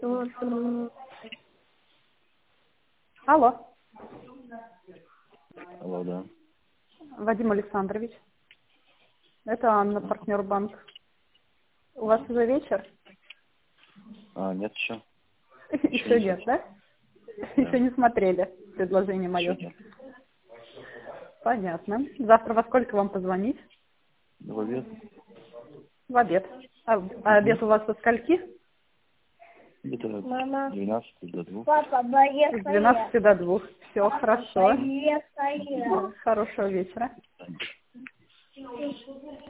Алло. Алло, да. Вадим Александрович. Это Анна, партнер банк. У вас уже вечер? Нет еще. Еще нет, да? Еще не смотрели предложение мое. Еще нет. Понятно. Завтра во сколько вам позвонить? В обед. В обед. А обед у вас со скольки? Где-то с 12 до 2. Папа, поехали. С 12 до 2. Все, хорошо. Поехали. Хорошего вечера.